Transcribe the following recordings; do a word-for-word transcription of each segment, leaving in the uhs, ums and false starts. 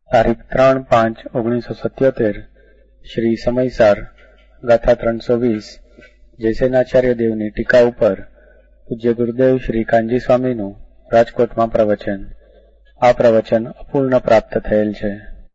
તારીખ ત્રણ પાંચ ઓગણીસો સત્યોતેર શ્રી સમયસાર ગાથા ત્રણસો વીસ જયસેનાચાર્ય દેવની ટીકા ઉપર પૂજ્ય ગુરુદેવ શ્રી કાનજી સ્વામીનું રાજકોટમાં પ્રવચન. આ પ્રવચન અપૂર્ણ પ્રાપ્ત થયેલ છે.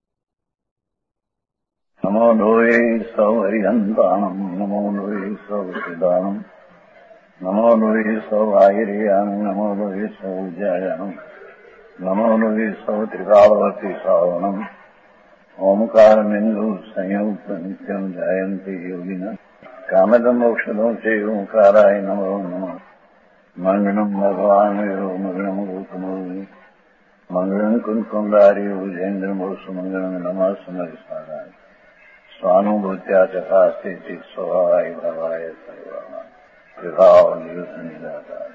નમો લોહે સૌ હરિહંતાણમ નમો લોહે સૌ સિદાનમ નમો લોહે સૌ આયર્યાન નમો લોહે સૌ જયાનમ નમો લોહે સૌ ત્રિકાળવતી સાવણમ ઓમકાર બિંદુ સંયુક્ત નિત્યમ જયંતિ યોગિન કામદમ મોક્ષદો છે ઓંકારાય નમો નમઃ. મંગળમ ભગવાન વિરો મંગળમ ગોકમોહિ મંગળમ કુંકુંડારી ભુજેન્દ્ર મોક્ષ મંગળમ નમઃ સમરિસારાય સ્વાનુભૂત્યા ચકાસ્તે ચિત સ્વભાવાય ભવાય સર્વમાં વિભાવ નિવૃત્ત નિરાકાર.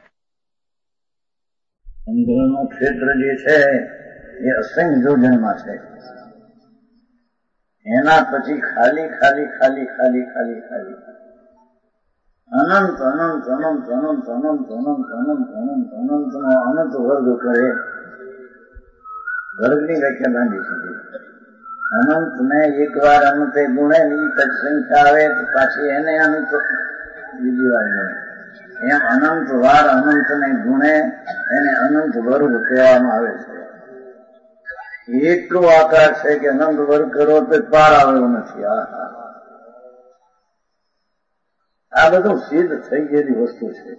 અંદરનું ક્ષેત્ર જે છે એ અસંખ્ય યોજનમાં છે. એના પછી ખાલી ખાલી ખાલી ખાલી ખાલી ખાલી અનંત અનંત અનંત અનંત અનંત અનંત અનંત અનંત અનંત નો અનંત વર્ગ કરે. વર્ગની વ્યાખ્યા બાંધી શકે. અનંત ને એક વાર અનંતે ગુણે ની પછી સંખ્યા આવે તો પાછી એને અનંત બીજી વાર ગુણે. એમ અનંત વાર અનંત ને ગુણે એને અનંત વર્ગ કહેવામાં આવે છે. એટલો આકાર છે કે અનંત વર્ગ કરો તો પાર આવેલો નથી. આ આ બધું સિદ્ધ થઈ ગયેલી વસ્તુ છે.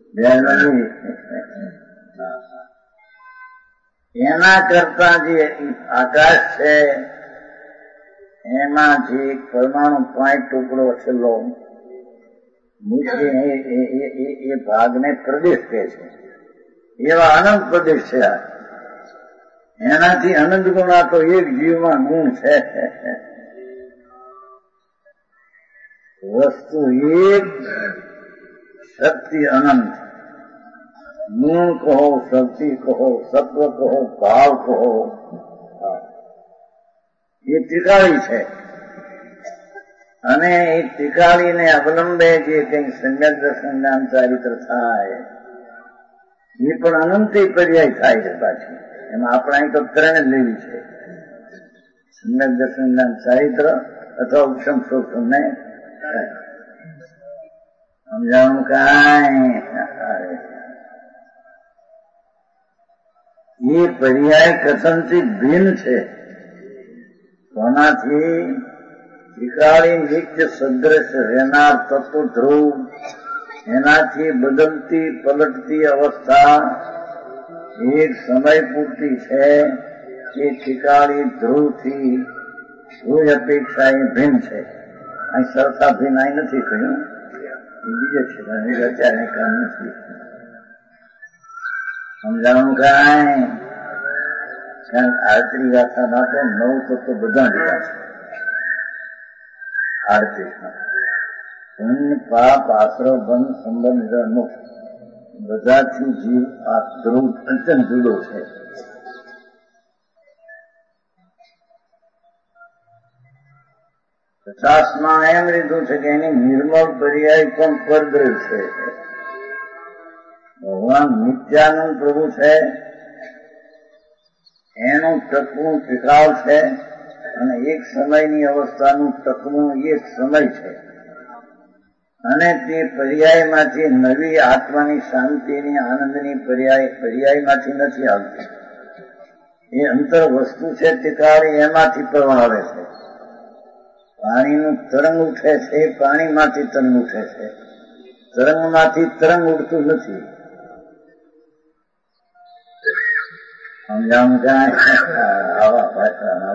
એના કરતા જે આકાશ છે એમાં જે પરમાણુ પાંચ ટુકડો છેલ્લો એ ભાગને પ્રદેશ કહે છે. એવા અનંત પ્રદેશ છે. આ એનાથી અનંત ગુણા તો એક જીવમાં ગુણ છે. વસ્તુ એક, શક્તિ અનંત. ગુણ કહો, શક્તિ કહો, સત્વ કહો, ભાવ કહો, એ ટીકાળી છે. અને એ ટીકાળીને અવલંબે જે કંઈ સમ્યક દર્શન જ્ઞાન ચારિત્ર થાય એ પણ અનંતી પર્યાય થાય છે. પાછી એમાં આપણે અહીં તો ત્રણ જ લેવી છે: સમ્યક દર્શન જ્ઞાન ચારિત્ર અથવા ઉપશમ શોષણ ને સમજાવવાનું કાંઈ. એ પર્યાય કથનથી ભિન્ન છે. કોનાથી? ત્રિકાળી નિત્ય સદ્રશ રહેનાર તત્વ ધ્રુવ, એનાથી બદલતી પલટતી અવસ્થા એક સમય પૂરતી છે. એ ત્રિકાળી ધ્રુવથી કોઈ અપેક્ષા એ ભિન્ન છે. અહીં સરખા ભિન્ન અહીં નથી કહ્યું, એ બીજે છે. અત્યારે કામ નથી સમજાવવાનું કાંઈ. કારણ કે આરતી ગાથામાં તો નવ તત્વો બધા લીધા છે. આરતીમાં પુણ્ય પાપ આશ્રવ બંધ સંબંધ મોક્ષ બધાથી જીવ આ ધ્રુવ અત્યંત જુદો છે. પચાસમાં એમ લીધું છે કે એની નિર્મળ પર્યાય પણ પરદ્રવ છે. ભગવાન નિત્યાનંદ પ્રભુ છે, એનું ટકવું ત્રિકાળ છે, અને એક સમયની અવસ્થાનું ટકવું એક સમય છે. અને તે પર્યાયમાંથી નવી આત્માની શાંતિની આનંદની પર્યાય પર્યાયમાંથી નથી આવતી. એ અંતર વસ્તુ છે ત્રિકાળી, એમાંથી પ્રવાહ આવે છે. પાણીનું તરંગ ઉઠે છે, પાણીમાંથી તરંગ ઉઠે છે. તરંગમાંથી તરંગ ઉઠતું નથી. સમજાવું ક્યાં? આવા ભાષા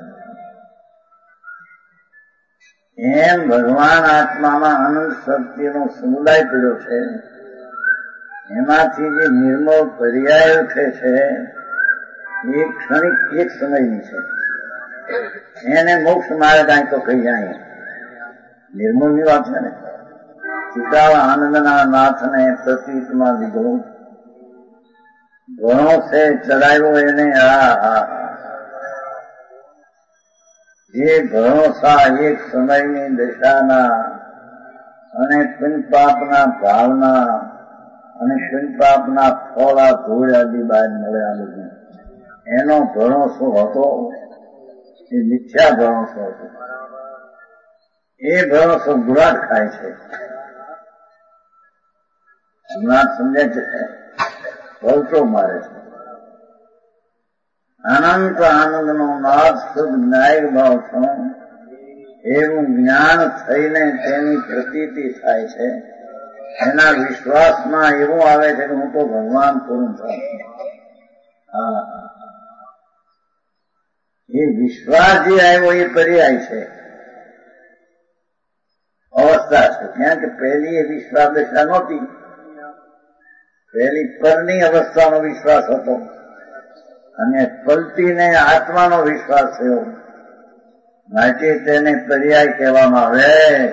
એમ ભગવાન આત્મામાં અનંત શક્તિનો સમુદાય પડ્યો છે. એમાંથી જે નિર્મળ પર્યાય ઉઠે છે એ ક્ષણિક એક સમયની છે. એને મોક્ષ માર્ગ અહીં તો કહી જાય. નિર્મળની વાત છે ને. ચિતાવા આનંદના નાથને પ્રતીતમાં લીધો ઘણો છે ચડાવ્યો એને. આ હા જે ઘણો સા એક સમયની દશાના અને પુણ્યપાપના ભાવના અને પુણ્યપાપના ફોળા ધૂળ આદિ બાદ મળ્યા બધું એનો ભરોસો હતો એ મિથ્યા ભરોસો હતો. એ ભરોસો ગુરાટ ખાય છે. હમણાં સમજે છે, ભવતો મારે છે. અનંત આનંદનો નાદ શુદ્ધ ન્યાય ભાવ છું એવું જ્ઞાન થઈને તેની પ્રતીતિ થાય છે. એના વિશ્વાસમાં એવું આવે છે કે હું તો ભગવાન પૂરું છું. હા, એ વિશ્વાસ જે આવ્યો એ પર્યાય છે, અવસ્થા છે. ત્યાં કે પહેલી એ વિશ્વાસ દશા નહોતી, પહેલી પરની અવસ્થાનો વિશ્વાસ હતો અને પલટીને આત્માનો વિશ્વાસ થયો. માટે તેને પર્યાય કહેવામાં આવે.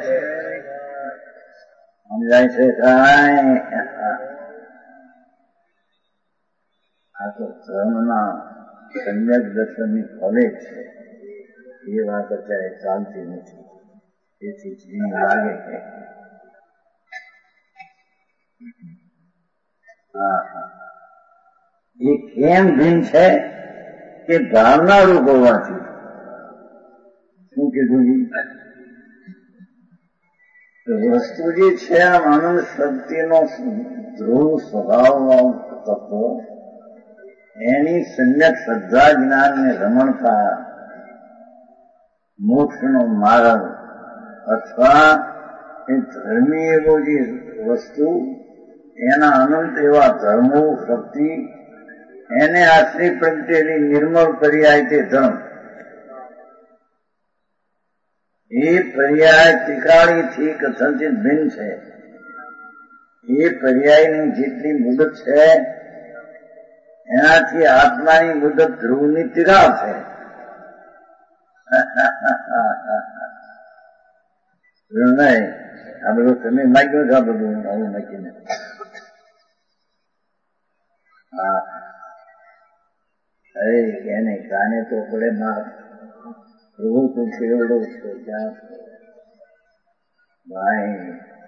સમજાય છે કાંઈ? આ તો ધર્મના સમ્યક દર્શનની કોલેજ છે. એ વાત અત્યારે ચાલતી નથી. તેથી જીવ લાગે છે. હા હા, એ કેમ ભિન્ન છે કે ભાવના રૂપ હોવાથી. શું કીધું? વસ્તુ જે છે આમ આનંદ શક્તિનો ધ્રુવ સ્વભાવ તત્વ, એની સમ્યક શ્રદ્ધા જ્ઞાનને રમણતા મોક્ષનો માર્ગ અથવા એ ધર્મી એવો જે વસ્તુ, એના અનંત એવા ધર્મો શક્તિ, એને આશ્રય પ્રગટેલી નિર્મળ પર્યાય તે ધર્મ. એ પર્યાય ત્રિકાળીથી કથનથી ભિન્ન છે. એ પર્યાયની જેટલી મુદત છે એનાથી આત્માની મુદત ધ્રુવની તિરાવ છે. નહીં, આ બધું તમે માગ્યું છે. આ બધું આવું મૂકીને હા, અરે એને કાને તો પડે માર પ્રભુ તું ફેરવડો છો ક્યાં ભાઈ?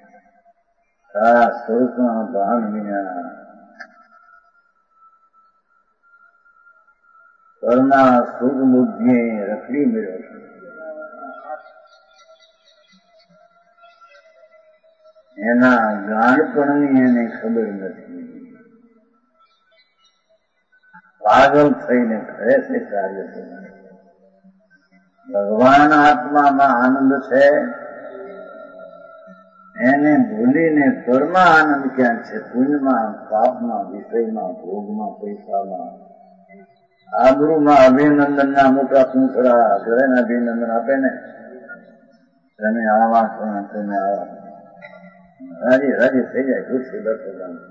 આ સ્વરૂપમાં ભાન વિના કરના સુખ બુદ્ધિએ રખડી મેળવ્યો છે. એના ગાણપણની એને ખબર નથી. પાગલ થઈને કરે છે કાર્ય. ભગવાન આત્મામાં આનંદ છે, એને ભૂલીને ઘરમાં આનંદ ક્યાં છે? પુણ્યમાં, પાપમાં, વિષયમાં, ભોગમાં, પૈસામાં, આબરૂમાં અભિનંદનના મોટા પૂંછડા ઘરેને અભિનંદન આપે ને, તમે આવા છો, તમે આવા રાજી રાજી થઈ જાય. ખુશી બેઠો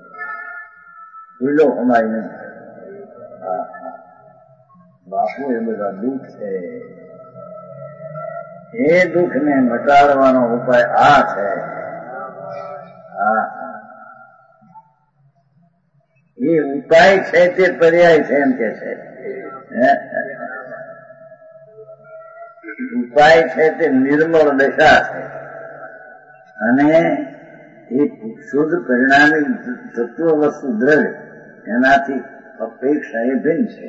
ભૂલો અમારી નહીં. હા હા, બાપુ એ બધા દુઃખ છે. એ દુઃખને મટાડવાનો ઉપાય આ છે. હા, એ ઉપાય છે તે પર્યાય છે એમ કે છે. ઉપાય છે તે નિર્મળ દશા છે અને એ શુદ્ધ પરિણામી તત્વ વસ્તુ દ્રવ્ય એનાથી અપેક્ષા એ ભિન્ન છે.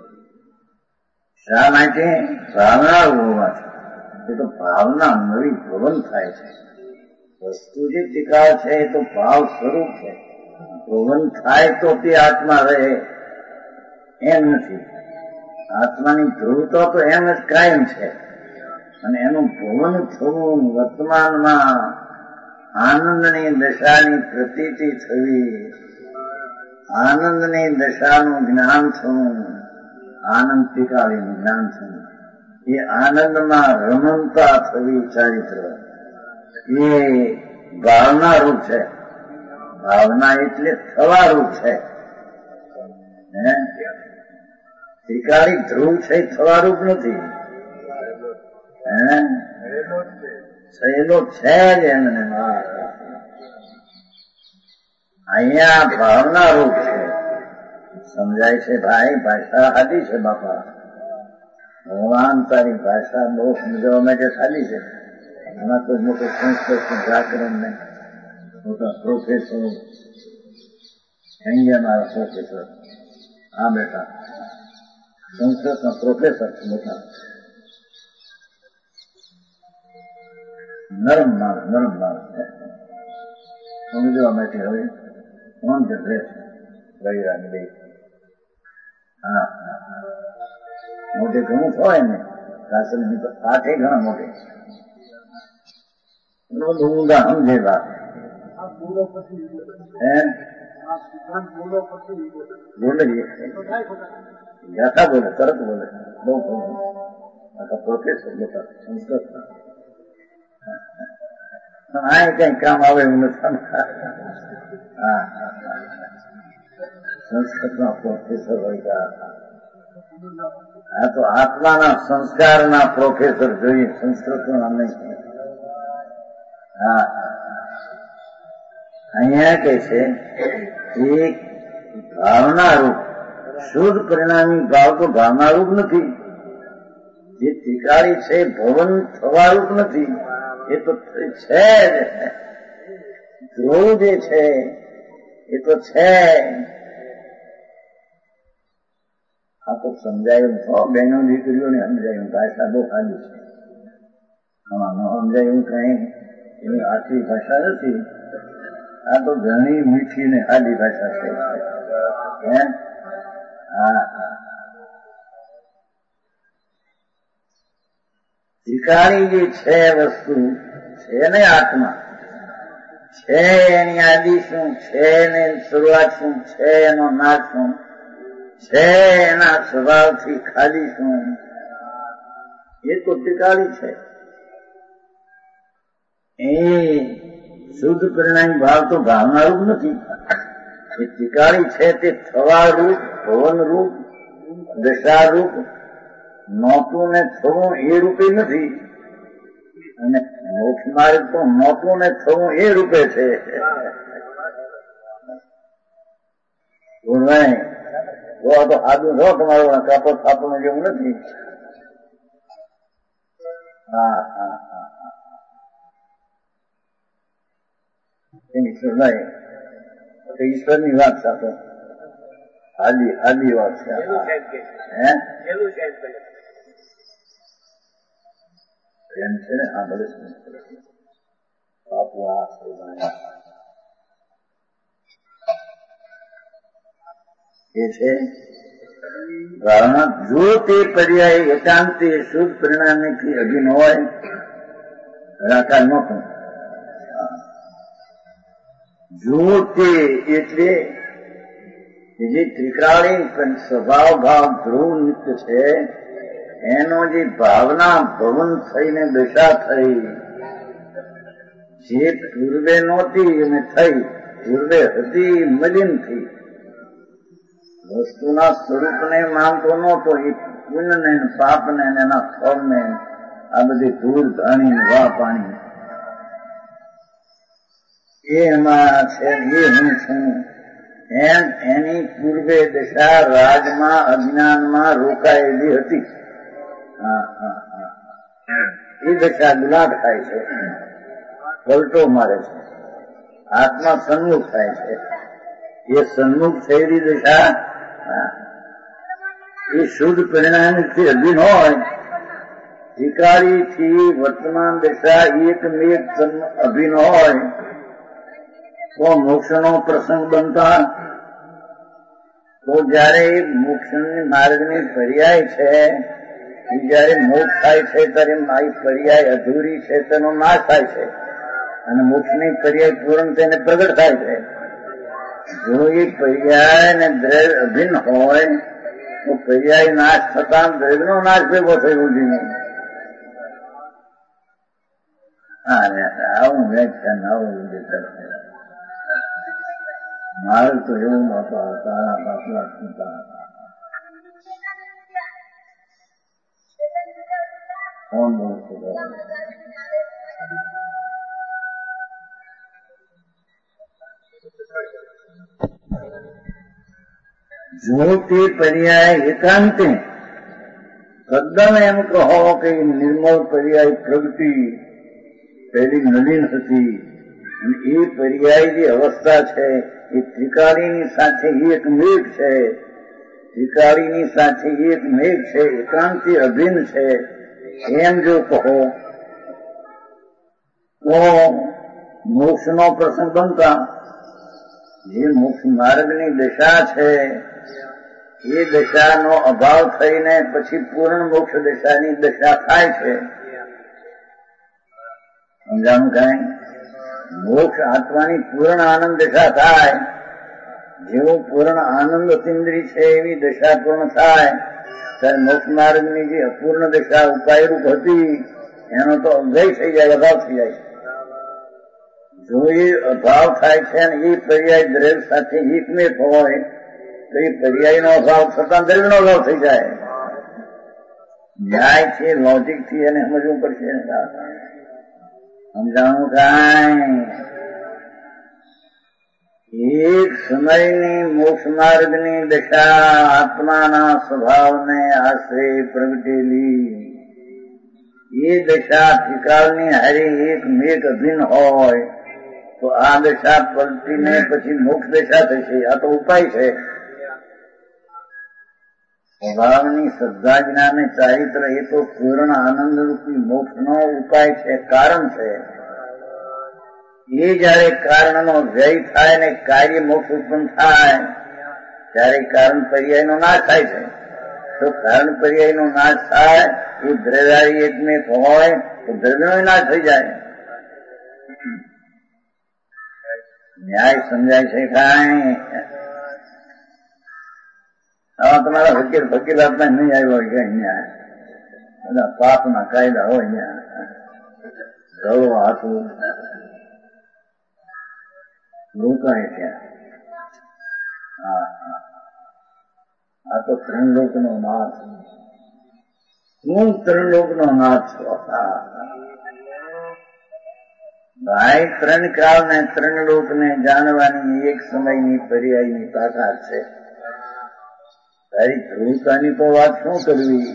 શા માટે? ભાવના હોવાથી. એ તો ભાવના નવી પ્રવન થાય છે. વસ્તુ જે ટીકાળ છે એ તો ભાવ સ્વરૂપ છે. પ્રવન થાય તો તે આત્મા રહે એમ નથી. આત્માની ધ્રુવતા તો એમ જ કાયમ છે અને એનું ભવન થવું, વર્તમાનમાં આનંદની દશાની પ્રતીતિ થવી, આનંદની દશાનું જ્ઞાન થવું, આનંદ ટીકાળીનું જ્ઞાન થવું, એ આનંદમાં રમણતા થવી ચારિત્ર, એ ભાવના રૂપ છે. ભાવના એટલે થવા રૂપ છે. ટીકાળી ધ્રુવ છે થવા રૂપ નથી. થયેલો છે જ એમને. અહીંયા ભાવના રૂપ છે. સમજાય છે ભાઈ? ભાષા સાદી છે બાપા. ભગવાન તારી ભાષા બહુ સમજાવવા માટે સાદી છે. એમાં કોઈ મોટો સંસ્કૃત વ્યાકરણ નહીં, મોટા પ્રોફેસર, અહીંયા મારા પ્રોફેસર આ બેઠા સંસ્કૃતના પ્રોફેસર મોટા, નરમ માલ નરમ માલ સમજવા માટે હવે કોણ જશે ગઈરાની બે હા મોટે ઘણું હોય ને શાસન આઠે ઘણા મોટે ઊંડા સમજે વાત બોલે યાથા બોલે તરત બોલે બહુ પ્રોફેસર મોટા સંસ્કૃતના આ કઈ કામ આવે એવું નથી. હા સંસ્કૃતના પ્રોફેસર હોય આ તો આત્માના સંસ્કારના પ્રોફેસર જોઈએ, સંસ્કૃતના નહીં. હા અહીંયા કે છે એક ભાવનારૂપ શુદ્ધ પરિણામી ભાવ તો ભાવનારૂપ નથી. જે ત્રિકાળી છે ભવન થવારૂપ નથી. એ તો છે જ, ધ્રુવ જે છે એ તો છે. આ તો સમજાયું છો બહેનો દીકરીઓને સમજાયું. ભાષા બહુ ખાલી છે, આમાં ન સમજાયું કઈ એની આટલી ભાષા નથી. આ તો ઘણી મીઠી ને ખાલી ભાષા છે. હા ત્રિકાળી જે છે વસ્તુ છે ને આત્મા છે, એની આદિ શું છે, એની શરૂઆત શું છે, એનો નાશ શું છે, એના સ્વભાવથી ખાલી શું, એ તો ત્રિકાળી છે. એ શુદ્ધ પરિણામ ભાવ તો ભાવનારૂપ નથી. એ ત્રિકાળી છે તે થવારૂપ, ભવનરૂપ, દશારૂપ, નોતું ને થવું એ રૂપે નથી. અને મોક્ષ માર્ગ તો નોતું ને થવું એ રૂપે છે. તો આદુ છો તમારું કાપો થાપવાનું જેવું નથી. હા હા હા હા ઈશ્વર નહીં ઈશ્વરની વાત સાથે આદિ આદિ વાત છે. હે એમ છે ને આ બધે બાપુ આ એ છે કારણ જો તે પર્યાય એકાંતે શુદ્ધ પરિણામથી અધીન હોય રાકાર ન પણ જો તે એટલે જે ત્રિકાળી સ્વભાવ ભાવ ધ્રુવ નિત્ય છે એનો જે ભાવના ભવન થઈને દશા થઈ, જે પૂર્વે નહોતી અને થઈ, પૂર્વે હતી મલિનથી, વસ્તુના સ્વરૂપને માનતો નહોતો. એ પુણ્યને પાપને એના ફળને આ બધી ધૂળ ધાણી વાહ પાણી એમાં છે. એ હું છું એમ એની પૂર્વે દશા રાજમાં અજ્ઞાનમાં રોકાયેલી હતી. હા હા હા એ દશા ગુલાટ થાય છે, પલટો મારે છે, આત્મા સન્મુખ થાય છે. એ સન્મુખ થયેલી દશા એ શુદ્ધ પરિણામથી અધીન હોય. ત્રિકાળીથી વર્તમાન દશા એકમેક અભિન્ન હોય તો મોક્ષનો પ્રસંગ બનતા. તો જયારે મોક્ષની માર્ગની પર્યાય છે, જયારે મોક્ષ થાય છે ત્યારે મારી પર્યાય અધૂરી છે તેનો નાશ થાય છે અને મોક્ષની પર્યાય પૂર્ણ થઈને પ્રગટ થાય છે. જો એ પર્યાય ને દ્રવ્ય અભિન્ન હોય તો પર્યાય નાશ થતા દ્રવ્યનો નાશ ભેગો થયો જોઈએ. આવું વ્યાખ્યાન આવું મારે તો એવું નહોતા હતા. બાપલા હતા કોણ બોલતો જો તે પર્યાય એકાંતે તદ્દન એમ કહો કે નિર્મળ પર્યાય પ્રગતિ પહેલી નવીન હતી અને એ પર્યાય જે અવસ્થા છે એ ત્રિકાળીની સાથે એક મેઘ છે. ત્રિકાળીની સાથે એક મેઘ છે, એકાંતથી અભિન્ન છે, એમ જો કહો તો મોક્ષનો પ્રસંગ બનતા જે મોક્ષ માર્ગની દશા છે એ દશાનો અભાવ થઈને પછી પૂર્ણ મોક્ષ દશાની દશા થાય છે. સમજાણું કાંઈ? મોક્ષ આત્માની પૂર્ણ આનંદ દશા થાય, જેવું પૂર્ણ આનંદ અતિન્દ્રિય છે એવી દશા પૂર્ણ થાય ત્યારે મોક્ષ માર્ગની જે અપૂર્ણ દશા ઉપાયરૂપ હતી એનો તો અભય થઈ જાય, અભાવ થઈ જાય. જો એ અભાવ થાય છે અને એ પર્યાય દ્રવ્ય સાથે એકમેક હોય તો એ પર્યાયનો અભાવ થતા દ્રવ્યનો અભાવ થઈ જાય. ન્યાય છે, લોજિક થી એને સમજવું પડશે. સમજાણું કાંઈ? એક સમયની મોક્ષ માર્ગની દશા આત્માના સ્વભાવને આશ્રય પ્રગટેલી એ દશા ત્રિકાળની હારી એક મેઘ અભિન્ન હોય તો આ દશા પલટીને પછી મોક્ષ દશા થશે. આ તો ઉપાય છે. સ્વભાવની શ્રદ્ધા જ્ઞાન ચારિત્ર એ તો પૂર્ણ આનંદ રૂપી મોક્ષનો ઉપાય છે, કારણ છે. એ જયારે કારણનો વ્યય થાય ને કાર્ય મોક્ષ ઉત્પન્ન થાય ત્યારે કારણ પર્યાયનો નાશ થાય છે. તો કારણ પર્યાયનો નાશ થાય એ દ્રવ્યારી એકમેક હોય તો દ્રવ્યનો નાશ થઈ જાય. ન્યાય સમજાય છે કાંઈ? આવા તમારા વકીલ વકીલાતમાં નહીં આવ્યો હોય કે અહીંયા બધા પાપના કાયદા હોય અહીંયા ગળો હાથું રોકાય ત્યાં. હા હા આ તો ત્રણ લોકનો નાથ. હું ત્રણ લોકનો નાથ છું. ભાઈ ત્રણ કાળ ને ત્રણ લોક ને જાણવાની એક સમયની પર્યાયની તાકાત છે. તારી ધ્રુવતાની તો વાત શું કરવી?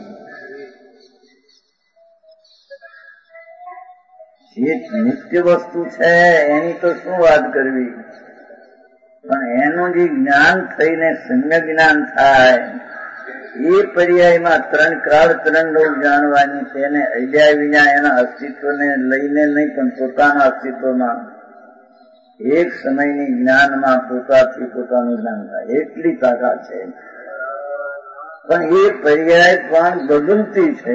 જે નિત્ય વસ્તુ છે એની તો શું વાત કરવી? પણ એનું જે જ્ઞાન થઈને સમ્યક જ્ઞાન થાય એ પર્યાયમાં ત્રણ કાળ ત્રણ લોક જાણવાની તેને અડ્યા વિના એના અસ્તિત્વને લઈને નહીં પણ પોતાના અસ્તિત્વમાં એક સમયની જ્ઞાનમાં પોતાથી પોતાનું જ્ઞાન થાય એટલી તાકાત છે. પણ એ પર્યાય પણ બદલતી છે.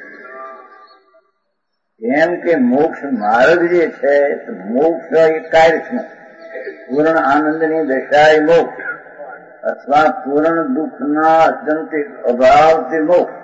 એમ કે મોક્ષ માર્ગ જે છે મોક્ષ એ કાર્ય છે. પૂર્ણ આનંદની દશા એ મોક્ષ અથવા પૂર્ણ દુઃખના અત્યંતિક અભાવથી મોક્ષ.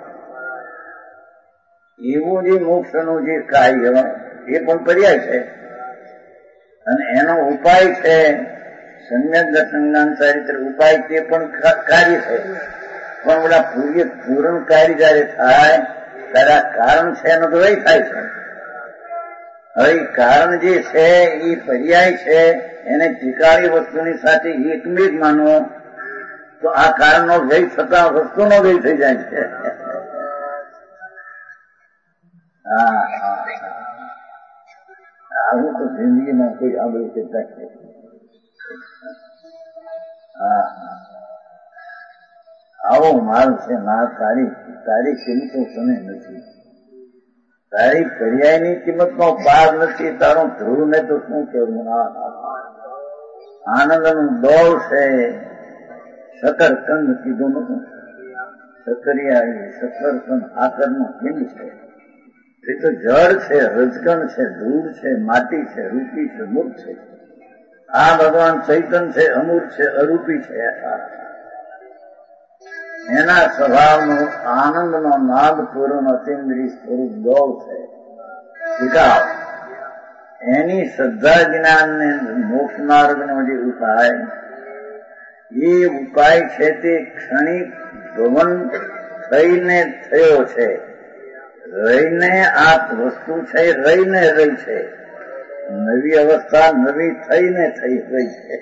એવું જે મોક્ષનું જે કાર્ય એ પણ પર્યાય છે અને એનો ઉપાય છે સમ્યક દર્શન જ્ઞાન ચારિત્ર ઉપાય તે પણ કાર્ય છે. પણ બધા પૂર્ય પૂર્ણ કાર્ય જયારે થાય ત્યારે આ કારણ છે એનો તો વય થાય છે. હવે કારણ જે છે એ પર્યાય છે એને ત્રિકાળી વસ્તુની સાથે એકમેક માનવો તો આ કારણનો વ્યય થતા વસ્તુનો વ્યય થઈ જાય છે. હા હા આવું તો જિંદગીમાં કોઈ સાંભળી શકતા છે. હા હા આવો માલ છે ના તારી તારી કિંમતો તને નથી. તારી પર્યાયની કિંમતનો પાર નથી. તારો ધ્રુવ ને તો શું કેવું? આનંદનું દોર છે. શકરકંદ કીધું નતું? સકરિયા શકરકંદ આકરનો પિંડ છે. એ તો જળ છે, રજકણ છે, ધૂળ છે, માટી છે, રૂપી છે, મૂળ છે. આ ભગવાન ચૈતન છે, અમૂર છે, અરૂપી છે. એના સ્વભાવનો આનંદનો નાદ પૂર્ણ અતિન્દ્રિય સ્વરૂપ ગૌ છે. વિકાસ એની શ્રદ્ધા જ્ઞાન ને મોક્ષ માર્ગનો જે ઉપાય એ ઉપાય છે તે ક્ષણિક ભવન થઈને થયો છે. રહીને આ વસ્તુ છે રહીને રહી છે. નવી અવસ્થા નવી થઈને થઈ રહી છે.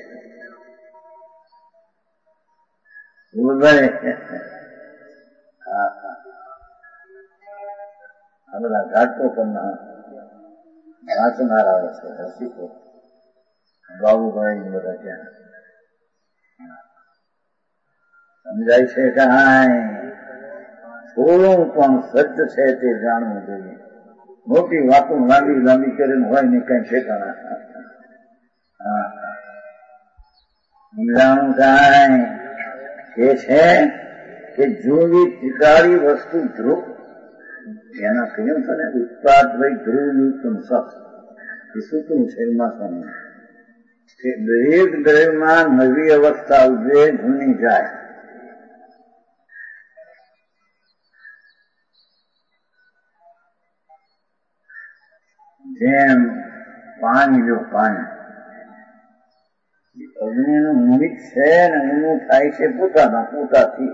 આ બધા ઘાટો કરના વાંચનારા છે. રસિકો બાબુભાઈ બધા ત્યાં સમજાય છે કાંઈ? થોડું પણ સત્ય છે તે જાણવું જોઈએ. મોટી વાતો લાંબી લાંબી કરીને હોય ને કઈ ઠેકાણા. હા સમજાણું કાંઈ? એ છે કે જોવી ટીકાળી વસ્તુ ધ્રુવ એના કહ્યું છે ને ઉત્પાદ ભાઈ ધ્રુવ યુક્તમ સત એ સૂત્રું છે એમાં કે દરેક દ્રવ્યમાં નવી અવસ્થા ઉભે જૂની જાય. જેમ પાણી જો પાણી અગ્નિનું નિમિત્ત છે ને ઊનું થાય છે પોતાના પોતાથી.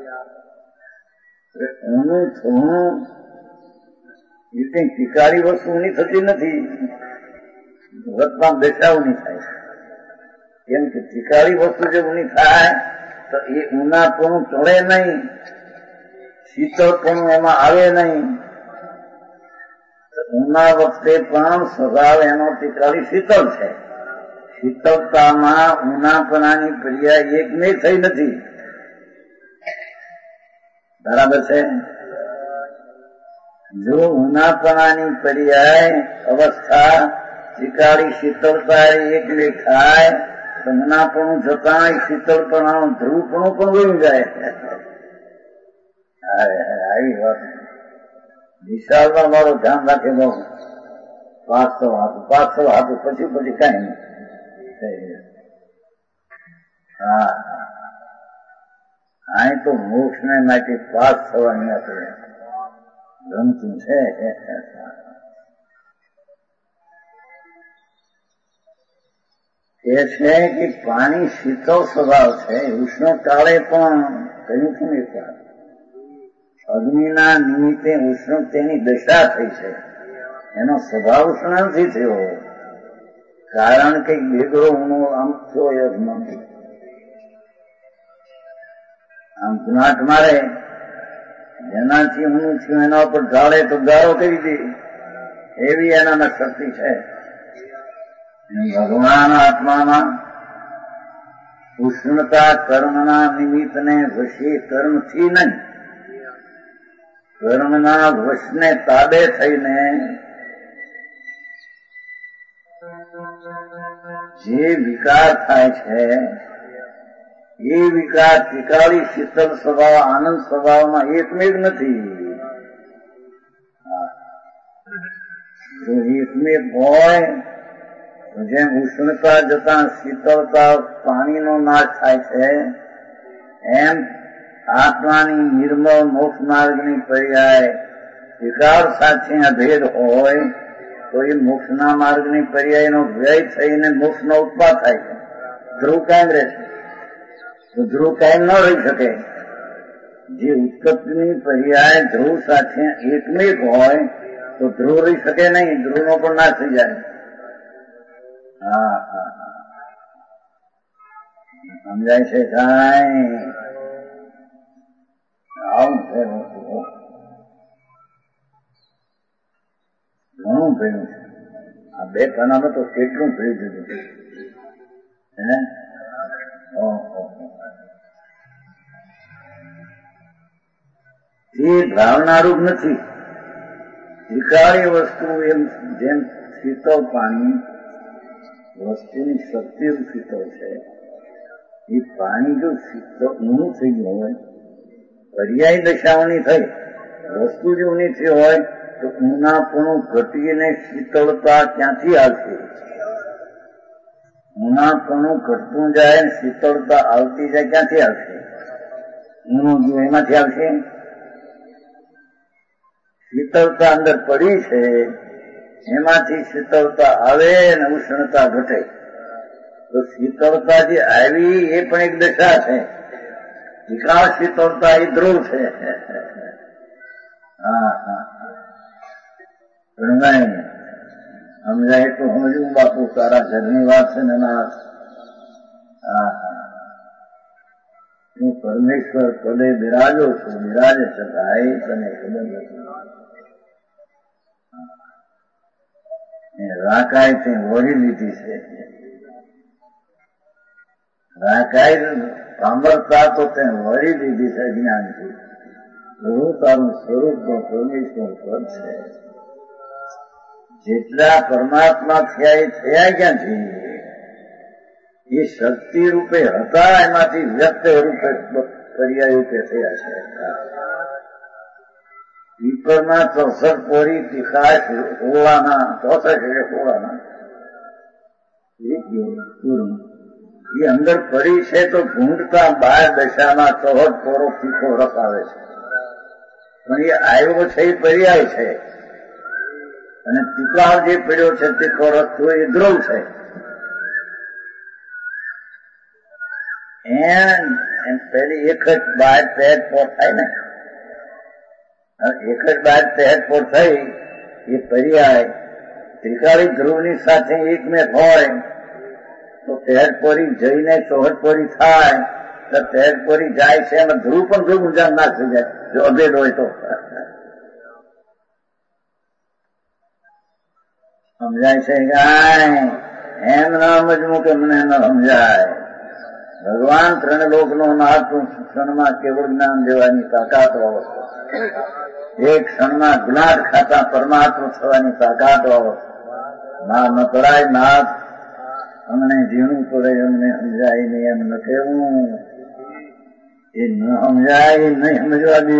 ઊનું થોડું એ કઈ ટીકાળી વસ્તુ ઊની થતી નથી, વર્તમાન દશાઓની થાય. કેમ કે ટીકાળી વસ્તુ જે ઊની થાય તો એ ઊનાપણું ચડે નહીં, શીતળપણું એમાં આવે નહીં. ઊના વખતે પણ સ્વભાવ એનો ટીકાળી શીતળ છે. શીતળતામાં ઊનાપણાની ક્રિયા એકને થઈ નથી. બરાબર છે? જો ઊનાપણાની પર્યાય અવસ્થા ટીકાળી શીતળતા એકને થાય તો ઊનાપણું જતા શીતળપણાનું ધ્રુવપણું પણ વયું જાય. આવી વાત વિશાળમાં મારું ધ્યાન રાખે બહુ. પાંચસો હાથું પાંચસો હાથું પછી પછી કઈ નહીં. હા અહીં તો મોક્ષ ને માટે પાસ થવાની આપણે ગમતું છે. એ છે કે પાણી શીતળ સ્વભાવ છે, ઉષ્ણ કાળે પણ કહ્યું છું એક વાત અગ્નિના નિમિત્તે ઉષ્ણ તેની દશા થઈ છે, એનો સ્વભાવ ઉષ્ણ નથી થયો. કારણ કે બેગડો ઊનો આમ થયો જ નથી. આમ ઘાટ મારે જેનાથી ઊનું થયું એના ઉપર ઢાળે તો ગાળો કરી દે એવી એનામાં શક્તિ છે. ભગવાન આત્મામાં ઉષ્ણતા કર્મના નિમિત્તને વશી કર્મથી નહીં, કર્મના વશને તાબે થઈને જે વિકાર થાય છે એ વિકાર ટીકાળી શીતળ સ્વભાવ આનંદ સ્વભાવમાં એકમેક નથી. જો એકમેક હોય જેમ ઉષ્ણતા જતા શીતળતા પાણીનો નાશ થાય છે એમ આત્માની નિર્મળ મોક્ષ માર્ગની પર્યાય વિકાર સાથે અભેદ હોય તો એ મોક્ષના માર્ગની પર્યાયનો વ્યય થઈને મોક્ષનો ઉત્પાદ થાય છે. ધ્રુવ કાયમ રહે છે, તો ધ્રુવ કાયમ ન રહી શકે. જે ઉત્પત્તિની પર્યાય ધ્રુવ સાથે એકમેક હોય તો ધ્રુવ રહી શકે નહીં, ધ્રુવનો પણ નાશ થઈ જાય. હા હા સમજાય છે કાંઈ? આવું છે ઘણું ભેળું છે. આ બે ખાનામાં તો કેટલું ભેળ દીધું હે. એ ભાવનારૂપ નથી. વિકારી વસ્તુ એમ જેમ શીતળ પાણી વસ્તુની શક્તિ શીતળ છે, એ પાણી જો શીતળ ઊંઘું થઈ ગયું હોય પર્યાય દશાઓની થઈ વસ્તુ જો ઊની થઈ હોય તો ઊનાપણું ઘટીને શીતળતા ક્યાંથી આવશે? ઊનાપણું ઘટતું જાય શીતળતા આવતી જાય ક્યાંથી આવશે? ઊનું જો એમાંથી આવશે. શીતળતા અંદર પડી છે એમાંથી શીતળતા આવે અને ઉષ્ણતા ઘટે. તો શીતળતા જે આવી એ પણ એક દશા છે. વિકાસ શીતળતા એ ધ્રુવ છે. હા હા સમજાય તો સમજવું બાપુ, તારા ઘરની વાત છે ને ના. હા હા હું પરમેશ્વર પદે બિરાજો છું, બિરાજે છતાંય તને ખબર નથી. રાકાય તે વળી લીધી છે. રાખાય સામર્થતા તો તે વળી દીધી છે જ્ઞાનથી. એવું તારું સ્વરૂપ તો પરમેશ્વર પદ છે. જેટલા પરમાત્મા થયા એ થયા ક્યાંથી? એ શક્તિ રૂપે હતા, એમાંથી વ્યક્ત રૂપે પર્યાય રૂપે થયા છે. પીપળમાં ચોસઠ પોરી તીખાશ હોવાના, ચોસઠ હોવાના એ અંદર પડી છે તો ઘૂંટતા બાર દશામાં ચોહટ પોરો તીખો રસ આવે છે. પણ એ આવ્યો છે એ પર્યાય છે, અને તીખાવ જે પડ્યો છે તીખો રસ તો એ દ્રવ છે. એમ પેલી એક જ બાર પેટ પોટ થાય ને, એક જ બાર પેટ પોટ થઈ એ પર્યાય ત્રિકાળી ધ્રુવની સાથે એકમેક હોય તો પહેર પોરી જઈને ચોહટ પોરી થાય તો પહેર પોરી જાય છે એમાં ધ્રુવ પણ ધ્રુવ ઊંઝા ના થઈ જાય જો અભેદ હોય તો. સમજાય છે ગાય? એમ ના સમજવું કે મને ન સમજાય. ભગવાન ત્રણ લોક નો નાથ ક્ષણમાં કેવળ જ્ઞાન દેવાની તાકાત અવસ્થો, એક ક્ષણમાં જ્ઞાન ખાતા પરમાત્મા થવાની તાકાત અવસ્થો. ના ન કરાય નાથ, અમને જીણું પડે અમને સમજાય નહીં એમ ન કહેવું. એ ન સમજાય નહીં સમજવા દે,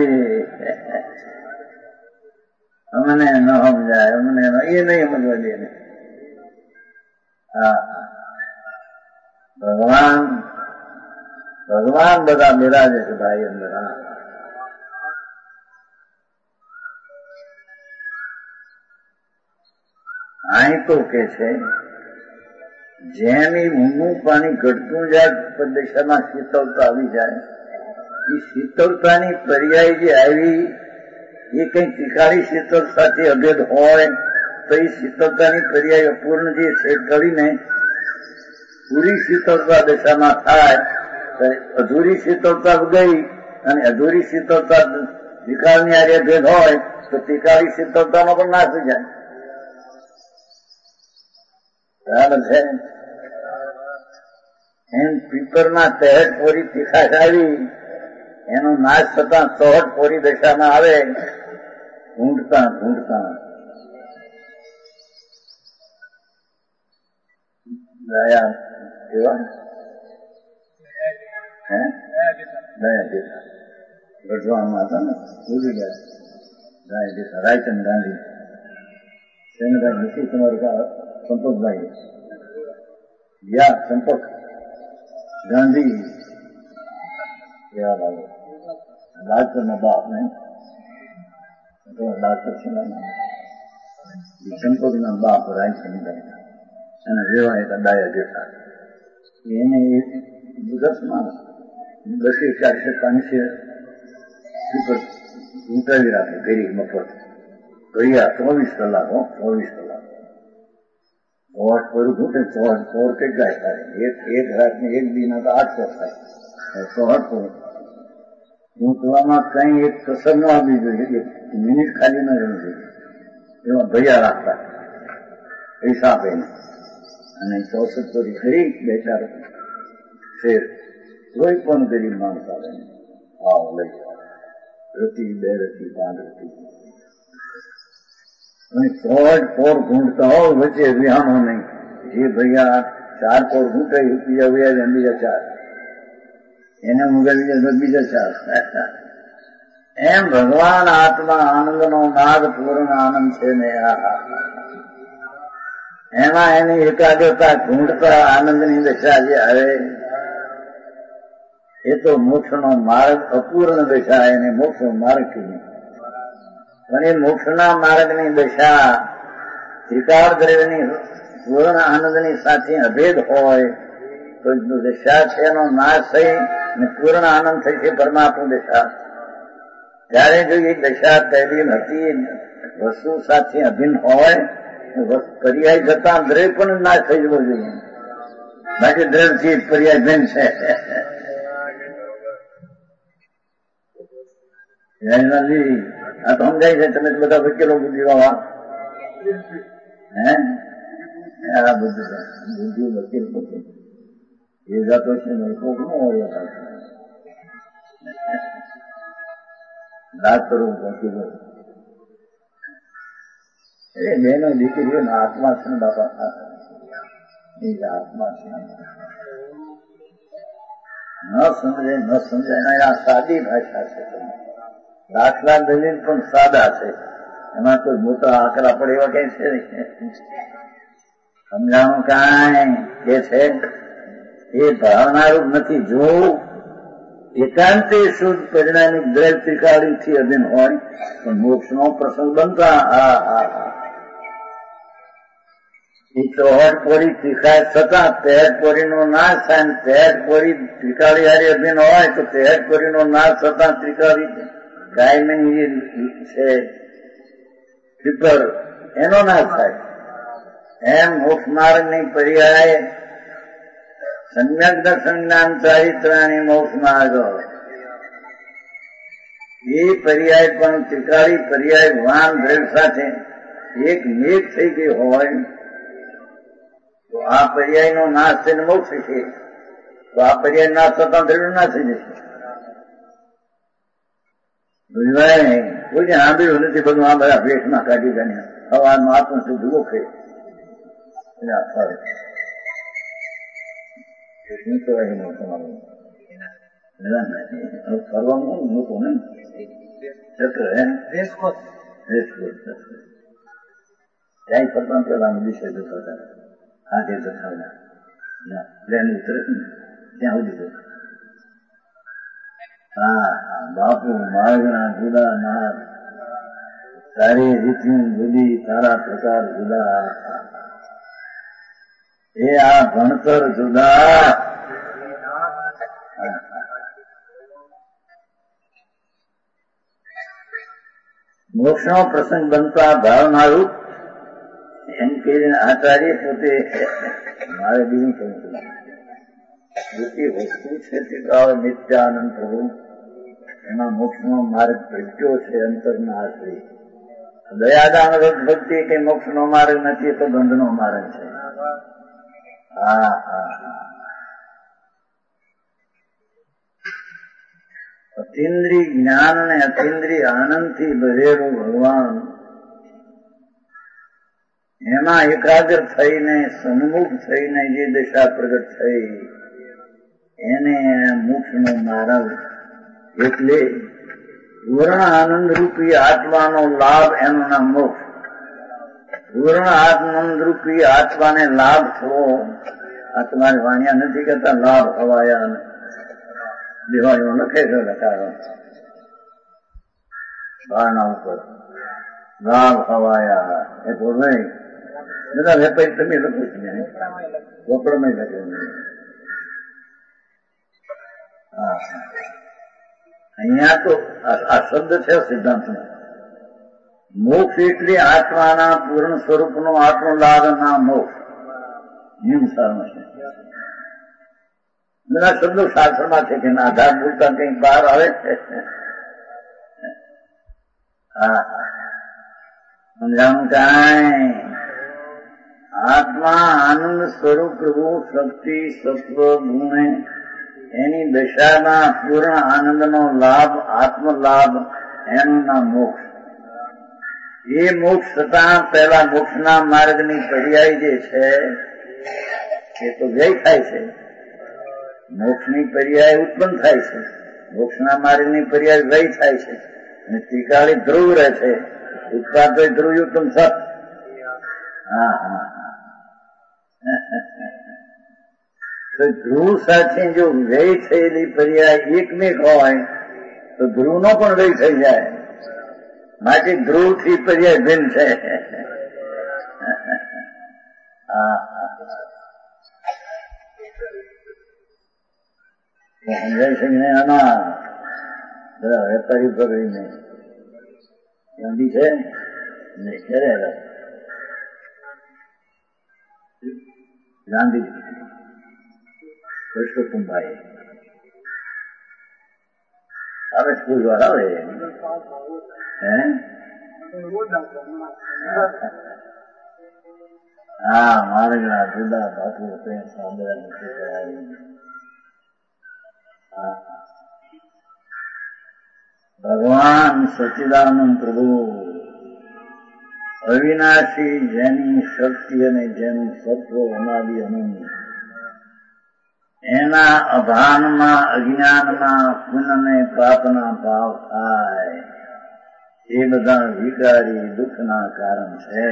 અમને ન સમજાય અમને એ નહીં સમજવા દે. હા, ભગવાન ભગવાન બધા બિરાજે છે ભાઈ અંદર. અહીં તો કે છે જેમ એ ઊંઘું પાણી ઘટતું જાય દિશામાં શીતળતા આવી જાય, એ શીતળતાની પર્યાય જે આવી એ કઈ તીખારી શીતળતાથી અભેદ હોય તો એ શીતળતાની પર્યાય અપૂર્ણ જે છે ટળીને પૂરી શીતળતા દિશામાં થાય. અધૂરી શીતળતા ગઈ અને અધૂરી શીતળતા વિકારની આર્ય ભેદ હોય તો તીકારી શીતળતાનો પણ નાશ થઈ જાય. બરાબર છે? એમ પીપરમાં તહેટ પોરી તીખાશ આવી એનો નાશ થતા ચોહટ પોરી દશામાં આવે ઢૂંઢતા ઢૂંઢતા દયા કેવા હે દયા દેતા ગઢવામાં હતા ને ભૂલી ગયા. દયા દેતા રાયચંદ ગાંધી સેનભાઈ નથી તમારું સંપર્કભાઈ યા સંપર્ક ગાંધી યાદ આવે ડાક્ટર ના બાપ ને ડાક્ટર છે સંપર્ક ના બાપ રાયચંદ ગાંધી અને રેવા હતા ડાયા દેતા. એને દસ માણસ દસે ચારસો પાંચસો ઉતારી રાખે ગરીબ મફત ગયા ચોવીસ કલાક હો ચોવીસ કલાક ચોટ પર ઘૂંટે ચોટ ચોર કઈ ગાય થાય એક એક રાત ને એક દિન તો આઠસો થાય ચોટ પર ઘૂંટવામાં કઈ એક કસર ન આપવી જોઈએ, મિનિટ ખાલી ન રહેવું જોઈએ. એમાં ભૈયા રાખતા પૈસા આપીને અને ચોસઠ ચોરી ખરી બે ચાર શેર કોઈ પણ ગરીબ માણસ આવે આવ લઈ રતી બે રતી પાંચ રતી અને ચોટ પોર ઘૂંટતા હોવ વચ્ચે વિહાણો નહીં. જે ભૈયા ચાર પોર ઘૂંટે બીજા વ્યાજ બીજા ચાર એને મુગાવી બીજા ચાર. એમ ભગવાન આત્મા આનંદનો નાદ પૂર્ણ આનંદ છે ને એમાં એની એકાગ્રતા ઘૂંટતા આનંદની દશા જે આવે એ તો મોક્ષનો માર્ગ અપૂર્ણ દશા એને મોક્ષનો માર્ગ કહીએ. પણ એ મોક્ષના માર્ગની દશા ત્રિકાળ દ્રવ્યની પૂર્ણ આનંદની સાથે અભેદ હોય તો દશા છે એનો નાશ થઈ અને પૂર્ણ આનંદ થઈ છે પરમાત્મા દશા. ત્યારે જો એ દશા પહેલી હતી વસ્તુ સાથે અભિન્ન હોય પર્યાય જતા દ્રવ્ય પણ નાશ થઈ જવો જોઈએ. બાકી દ્રવ્ય થી પર્યાય ભિન્ન છે. આ તો સમજાય છે તમે બધા વકીલો બુદ્ધિવાળા હે આ બધું બુદ્ધિ વકીલ એ જતો છે કોક નો હોય રાત કરવું પહોંચી ગયું. એ બેનો દીકરીઓ આત્મા છે બાપા, એ આત્મા છે. ન સમજે ન સમજાય. આ સાદી ભાષા છે. દાખલા દલીલ પણ સાદા છે, એમાં કોઈ મોટા આકરા પડે એવા કઈ છે સમજાણું કાંઈ કે છે એ ભાવનારૂપ નથી. જો એકાંતે શુદ્ધ પરિણામી દ્રઢ ત્રિકાળીથી અધીન હોય તો મોક્ષનો પ્રસંગ બનતા આ આ એ ચોહટ પોરી ત્રિકાળ છતાં તેહટ પોરીનો નાશ થાય ને તેહટ પોરી ત્રિકાળી હારી અધીન હોય તો તેહટ પોરીનો નાશ થતાં ત્રિકાળી કાયમી છે પીપર એનો નાશ થાય. એમ મોક્ષ માર્ગની પર્યાય સમ્યક દર્શન જ્ઞાન ચારિત્રાણી મોક્ષ માર્ગ એ પર્યાય પણ ત્રિકાળી પર્યાય વાન દ્રઢ સાથે એક મેઘ થઈ ગઈ હોય તો આ પર્યાય નો નાશ થઈને મોક્ષ છે. તો આ પર્યાય નાશ થતા દ્રઢ ના થઈ જશે. કોઈ સાંભળ્યું નથી બધું આ બધા ભેટમાં કાઢી ગણ્યા હવાનું આત્મ શુદ્ધ ગોખે શું કહેવાય તમારું ફરવાનું મોટું ને ચક્ર હે રેસકોર્સ ત્યાં ફરતા પેલા દિશે જતા હતા આગે જતા પ્લેન ઉતરે ને ત્યાં ઉડી જતા. હા બાપુ માર્ગના જુદા માર્ગ સારી રીતિ જુદી સારા પ્રકાર જુદા એ આ ભણતર જુદા. મોક્ષનો પ્રસંગ બનતા ભાવનારૂપ એમ કહીને આચાર્ય પોતે મારે બીજું કહ્યું જે વસ્તુ છે તે નિત્યાનંદ પ્રભુ એમાં મોક્ષનો માર્ગ પ્રજ્ઞો છે અંતરના આશ્રય. દયાદાન ભક્તિ કે મોક્ષનો માર્ગ નથી તો બંધનો માર્ગ છે. હા હા અતિન્દ્રિય જ્ઞાન અને અતિન્દ્રિય આનંદ થી ભરેલું ભગવાન એમાં એકાગ્ર થઈને સન્મુખ થઈને જે દશા પ્રગટ થઈ એને મોક્ષનો માર્ગ એટલે પૂર્ણ આનંદ રૂપી આત્માનો લાભ એનું નામ મોક્ષ. પૂર્ણ આનંદ રૂપી આત્માને લાભ થવો આ તમારી વાણિયા નથી કહેતા લાભ હવાયા દિવાળીમાં લખે છે લખાડો બારણા ઉપર લાભ હવાયા એ બોલ બધા વેપારી તમે લખો છો ચોપડમાં લખ્યું. હા અહીંયા તો આ શબ્દ છે સિદ્ધાંતમાં. મોક્ષ એટલે આત્માના પૂર્ણ સ્વરૂપનો આત્મલાભ ના મોક્ષ હિંસામાં છે. બધા શબ્દો શાસ્ત્રમાં છે કે આધાર બોલતા કઈ બહાર આવે છે. હા સમજાવું કાંઈ આત્મા આનંદ સ્વરૂપ પ્રભુ શક્તિ સત્વ ગુણે એની દશામાં પૂર્ણ આનંદનો લાભ આત્મલાભ એનું નામ મોક્ષ. એ મોક્ષ થતા પહેલા મોક્ષના માર્ગની પર્યાય જે છે એ તો વ્યય થાય છે. મોક્ષની પર્યાય ઉત્પન્ન થાય છે, મોક્ષના માર્ગની પર્યાય વ્યય થાય છે અને ત્રિકાળી ધ્રુવ રહે છે. ઉત્પાદ ધ્રુવ ઉત્તમ સત. હા હા તો ધ્રુવ સાથે જો વ્યય થયેલી પર્યાય એકમેક હોય તો ધ્રુવનો પણ વ્યય થઈ જાય. માટે ધ્રુવ થી પર્યાય ભિન્ન છે. હા સમજાય છે ને આમાં બધા વેપારી પકડીને ગાંધી છે ને ક્યારે ગાંધી કૃષ્ણકુંભાઈ આવે સ્કૂલ વાળા આવે હે હા માર્ગના જુદા બાપુ પ્રેમ સાંભળ્યા નથી કરાવી ભગવાન સચ્ચિદાનંદ પ્રભુ અવિનાશી, જેની શક્તિ અને જેનું સત્વ અનાદિ અનંત, એના અભાનમાં અજ્ઞાનમાં પુણ્યને પાપના ભાવ થાય, એ બધા વિકારી દુઃખના કારણ છે.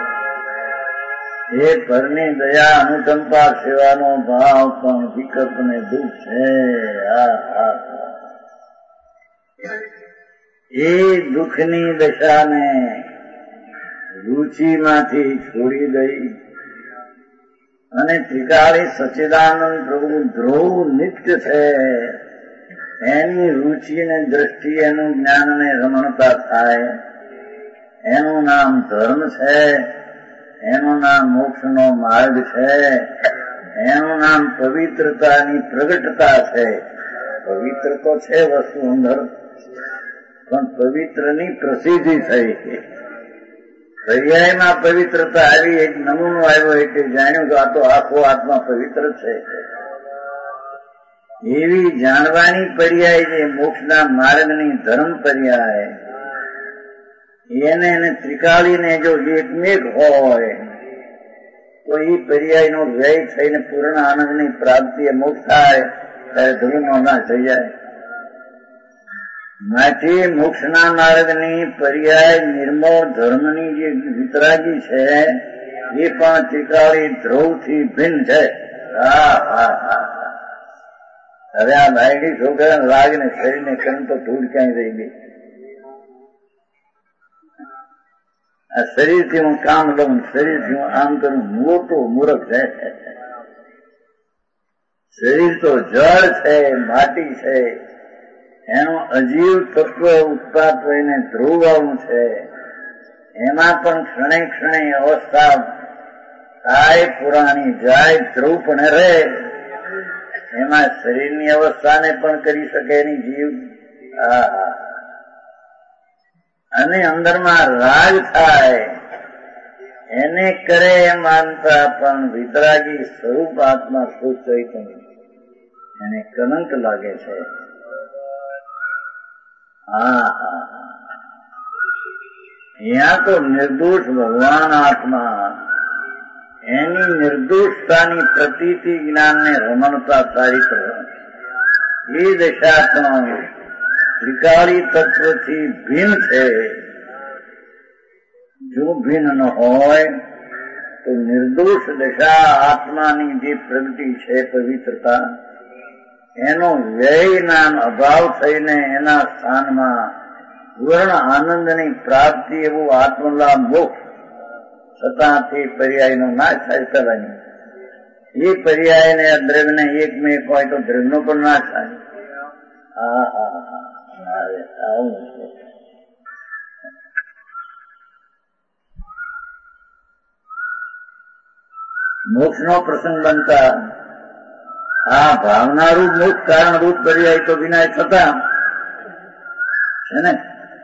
એ પરની દયા અનુકંપા સેવાનો ભાવ પણ વિકલ્પ ને દુઃખ છે. એ દુઃખની દશાને રુચિમાંથી છોડી દઈ અને ત્રિકાળી સચ્ચિદાનંદ પ્રભુ ધ્રુવ નિત્ય છે, એની રુચિ ને દ્રષ્ટિ, એનું જ્ઞાન ને રમણતા થાય, એનું નામ ધર્મ છે, એનું નામ મોક્ષનો માર્ગ છે, એનું નામ પવિત્રતાની પ્રગટતા છે. પવિત્ર તો છે વસ્તુ અંદર, પણ પવિત્રની પ્રસિદ્ધિ થઈ. પર્યાયમાં પવિત્રતા આવી, એક નમૂનો આવ્યો એટલે જાણ્યું કે આ તો આખો આત્મા પવિત્ર છે. એવી જાણવાની પર્યાય જે મોક્ષના માર્ગની ધર્મ પર્યાય, એને એને ત્રિકાળીને જો એકમેક હોય તો એ પર્યાયનો વ્યય થઈને પૂર્ણ આનંદની પ્રાપ્તિ મોક્ષ થાય, ત્યારે ધર્મનો નાશ થઈ જાય. માટે મોક્ષના માર્ગની પર્યાય નિર્મળ ધર્મની જે વિતરાગી છે, એ પણ ત્રિકાળી ધ્રુવથી ભિન્ન છે. હા હા હા હવે આ ભાઈની છોકરા રાગ ને શરીર ને કર્મ તો ધૂળ ક્યાંય રહી ગઈ. આ શરીરથી હું કામ લઉં, શરીરથી હું આમ કરું, મોટો મૂર્ખ છે. શરીર તો જળ છે, માટી છે, એનું અજીવ તત્વ ઉત્પાદ થઈને ધ્રુવવાનું છે. એમાં પણ ક્ષણે ક્ષણે અવસ્થા થાય, પુરાણી જાય, ધ્રુવ પણ રહે. એમાં શરીરની અવસ્થાને પણ કરી શકે એની જીવ. અને અંદરમાં રાગ થાય, એને કરે એમ માનતા પણ વિતરાગી સ્વરૂપ આત્મા શુદ્ધ ચૈતન્ય એને કલંક લાગે છે. હા હા અહીંયા તો નિર્દોષ ભગવાન આત્મા, એની નિર્દોષતાની પ્રતીતિ જ્ઞાનને રમણતા ચારિત્ર, એ દશા પણ ત્રિકાળી તત્વથી ભિન્ન છે. જો ભિન્ન ન હોય તો નિર્દોષ દશા આત્માની જે પ્રગતિ છે પવિત્રતા, એનો વ્યય નામ અભાવ થઈને એના સ્થાનમાં પૂર્ણ આનંદની પ્રાપ્તિ એવું આત્મલાભ મોક્ષ છતાં તે પર્યાયનો નાશ થાય કરવાની. એ પર્યાયને દ્રવ્યને એકમેક હોય તો દ્રવ્યનો પણ નાશ થાય. હા હા હા આવું છે. મોક્ષનો પ્રસંગ બનતા આ ભાવનારૂપ મોક્ષ કારણરૂપ પર્યાય તો વિનાશ થતા છે ને.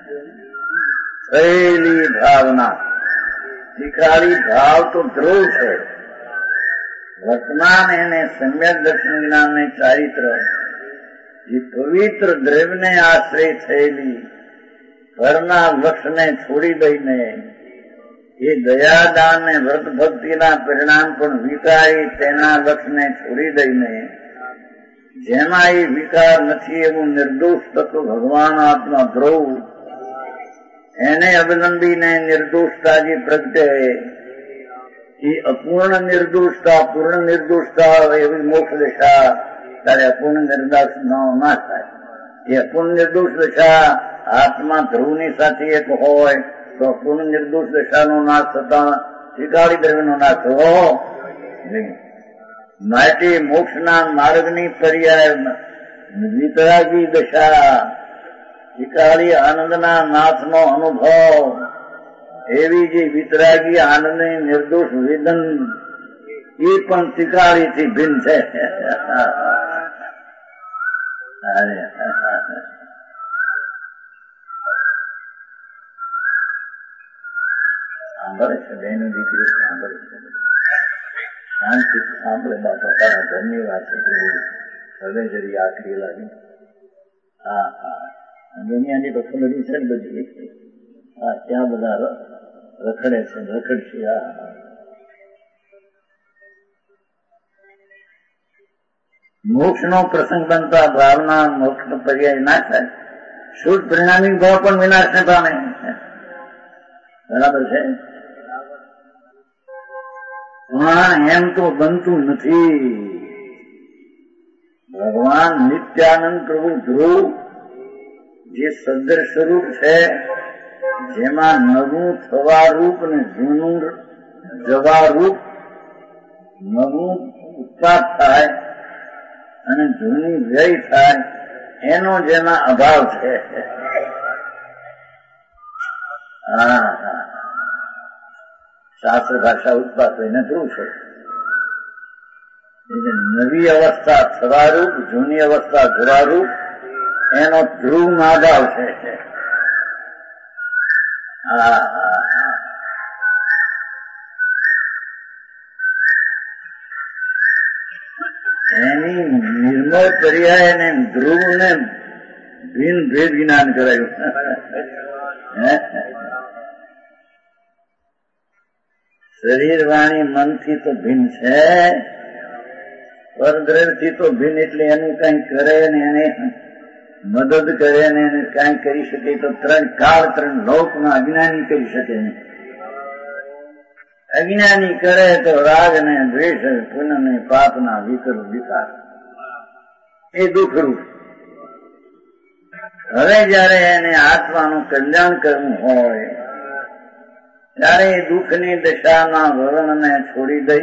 થયેલી ભાવના ત્રિકાળી ભાવ તો ધ્રુવ છે. વર્તમાન એને સમ્યક દર્શન જ્ઞાનને ચારિત્ર, જે પવિત્ર દ્રવ્યને આશ્રય થયેલી પરના લક્ષને છોડી દઈને એ દયાદાન ને વ્રત ભક્તિના પરિણામ પણ વિકારી તેના લક્ષને છોડી દઈને જેમાં એ વિકાર નથી એવું નિર્દોષ તત્વ ભગવાન આત્મા ધ્રુવ, એને અવલંબીને નિર્દોષતા જે પ્રગટે એ અપૂર્ણ નિર્દોષતા પૂર્ણ નિર્દોષતા એવી મોક્ષ દશા, ત્યારે અપૂર્ણ નિર્દોષ નો નાશ થાય. એ અપૂર્ણ નિર્દોષ દશા આત્મા ધ્રુવની સાથે એક હોય તો અપૂર્ણ નિર્દોષ દશાનો નાશ થતા ત્રિકાળી દ્રવ્યનો નાશ થવો નહીં. માટે મોક્ષના માર્ગની પર્યાય વિતરાગી દશા, ત્રિકાળી આનંદના નાથનો અનુભવ, એવી જે વિતરાગી આનંદની નિર્દોષ વેદન, એ પણ ત્રિકાળીથી ભિન્ન છે. સાંભળે છે બેનું દીકરી, સાંભળે છે, શાંતિ સાંભળે. બાપા તારા ધન્યવાદ છે. હવે જરી આખરી લાગે. હા હા દુનિયાની તો ખુલ્લી છે ને બધી. હા ત્યાં બધા રખડે છે રખડશે. હા હા મોક્ષ નો પ્રસંગ બનતા ભાવના મોક્ષ નો પર્યાય ના થાય. શુદ્ધ પરિણામી ભાવ પણ વિનાશ ને પામે. બરાબર છે. પણ એમ તો બનતું નથી. ભગવાન નિત્યાનંદ પ્રભુ ધ્રુવ જે સદ્દર સ્વરૂપ છે, જેમાં નવું થવા રૂપ ને જૂનું જવા રૂપ, નવું ઉત્પાદ થાય અને જૂની વ્યય થાય, એનો જેમાં અભાવ છે. હા હા શાસ્ત્ર ભાષા ઉત્પાદ એને ધ્રુવ છે. નવી અવસ્થા થવારૂપ, જૂની અવસ્થા જવારૂપ, એનો ધ્રુવમાં અભાવ છે. હા હા હા એની નિર્મળ પર્યાય ને ધ્રુવ ને ભિન્ન ભેદ જ્ઞાન કરાયું. શરીર વાણી મનથી તો ભિન્ન છે, પરદ્રવ્યથી તો ભિન્ન. એટલે એનું કઈ કરે ને એને મદદ કરે ને એને કઈ કરી શકે તો ત્રણ કાળ ત્રણ લોકમાં અજ્ઞાની કરી શકે નહીં. અજ્ઞાની કરે તો રાગ ને દ્વેષ, પુણ્ય ને પાપના વિકલ્પ વિકાર, એ દુઃખરૂપ. હવે જયારે એને આત્માનું કલ્યાણ કરવું હોય ત્યારે એ દુઃખની દશાના વર્ણને છોડી દઈ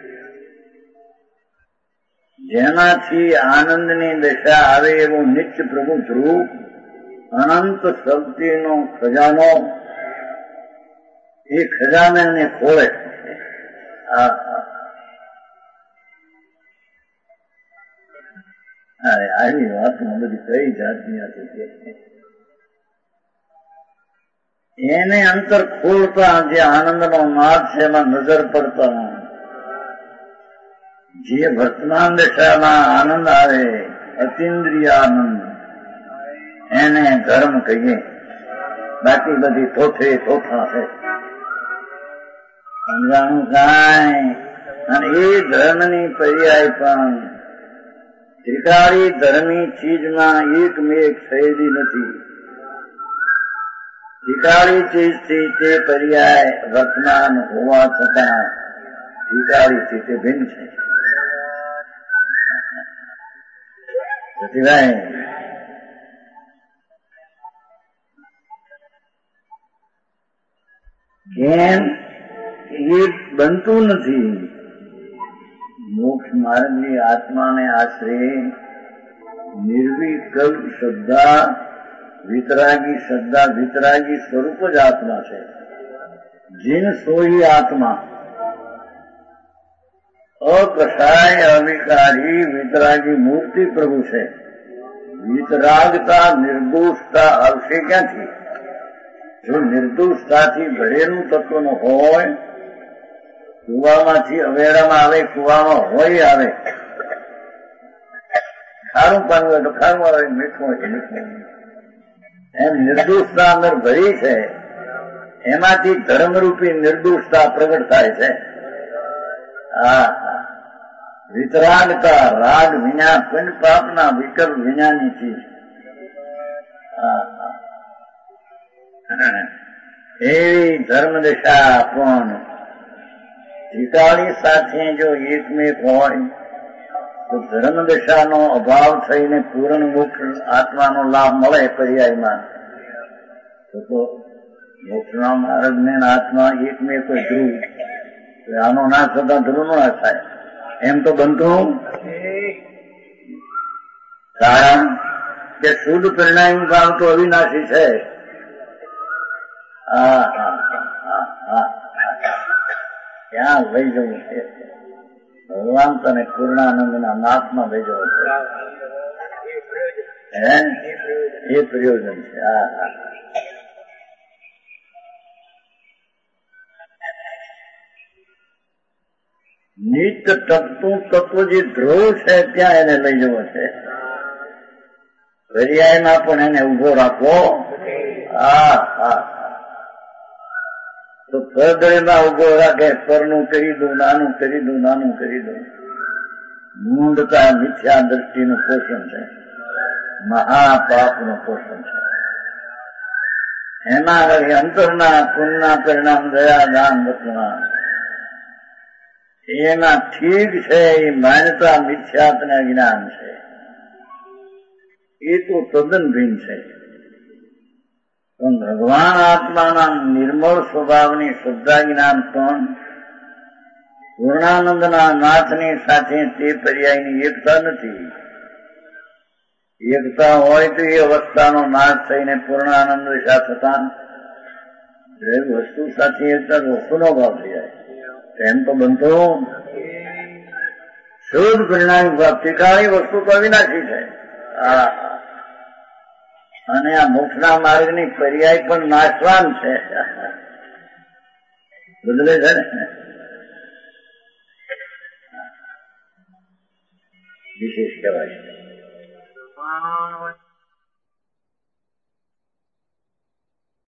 જેનાથી આનંદની દશા આવે એવો નિત્ય પ્રભુ ધ્રુવ અનંત શક્તિનો ખજાનો, એ ખજાનાને ખોળે. આવી વાતમાં બધી કઈ જાતની હતી. એને અંતર ખોલતા જે આનંદનો માર્ગ છે એમાં નજર પડતા જે વર્તમાન દશામાં આનંદ આવે, અતિન્દ્રિય આનંદ, એને ધર્મ કહીએ. બાકી બધી થોથે થોથા છે, સમજાણું કાંઈ. અને એ ધર્મની પર્યાય પણ ત્રિકાળી ધર્મી ચીજમાં એકમેક થયેલી નથી. ત્રિકાળી ચીજથી તે પર્યાય વર્તમાન હોવા છતાં ત્રિકાળીથી તે ભિન્ન છે. કેમ એ બનતું નથી. મોક્ષ માર્ગની આત્માને આશરે નિર્વિકલ્પ શ્રદ્ધા, વિતરાગી શ્રદ્ધા, વિતરાગી સ્વરૂપ જ આત્મા છે. જીન સોઈ આત્મા અકસાય અવિકારી વિતરાગી મૂર્તિ પ્રભુ છે. વિતરાગતા નિર્દોષતા આવશે ક્યાંથી? જો નિર્દોષતાથી ઘડેલું તત્વનું હોય, કુવામાંથી અવેડામાં આવે, કુવામાં હોય આવે, ખારું પાણી હોય તો ખારું આવે, મીઠું હોય તો મીઠું. એમ નિર્દોષતા અંદર ભરી છે, એમાંથી ધર્મરૂપી નિર્દોષતા પ્રગટ થાય છે. હા વિતરાગતા રાગ વિના પુણ્ય પાપના વિકલ્પ વિનાની ચીજ. એવી ધર્મ દશા પણ ત્રિકાળી સાથે જો એકમેક હોય તો ધર્મ દશાનો અભાવ થઈને પૂર્ણ મોક્ષ આત્માનો લાભ મળે પર્યાયમાં. તો મોક્ષના માર્ગને આત્મા એકમેક ધ્રુવ, આનો નાશ થતા ધ્રુવ નો નાશ થાય એમ તો બનતું. કારણ કે શુદ્ધ પરિણામી ભાવ તો અવિનાશી છે. હા હા હા હા ક્યાં લઈ જવું છે? ભગવાન તને પૂર્ણાનંદના નાથમાં લઈ જવો છે. હે એ પ્રયોજન છે. હા હા નિત્ય ટકતું તત્વ જે ધ્રુવ છે ત્યાં એને લઈ જવો છે. પર્યાયમાં પણ એને ઉભો રાખવો. હા હા તો પરદળમાં ઉભો રાખે, પરનું કરી દઉં, નાનું કરી દઉં, નાનું કરી દઉં. મૂંડતા મિથ્યા દ્રષ્ટિનું પોષણ છે, મહાપાપનું પોષણ છે. એમાં વળી અંતરના પુણ્યના પરિણામ દયા દાન વચના એમાં ઠીક છે. એ માન્યતા મિથ્યાત્ને જ્ઞાન છે, એ તો તદ્દન ભિન્ન છે. પણ ભગવાન આત્માના નિર્મળ સ્વભાવની શ્રદ્ધા જ્ઞાન પણ પૂર્ણાનંદના નાથની સાથે તે પર્યાયની એકતા નથી. એકતા હોય તો એ અવસ્થાનો નાશ થઈને પૂર્ણાનંદ વિશા થતા વસ્તુ સાથે એકતા વસ્તુનો ભાવ થઈ જાય. એમ તો બનતો શુદ્ધ પરિણામ પ્રાપ્તિકાળી વસ્તુ તો અવિનાશી છે. હા અને આ મોક્ષના માર્ગની પર્યાય પણ નાશવાન છે. બદલે છે ને વિશેષ કહેવાય.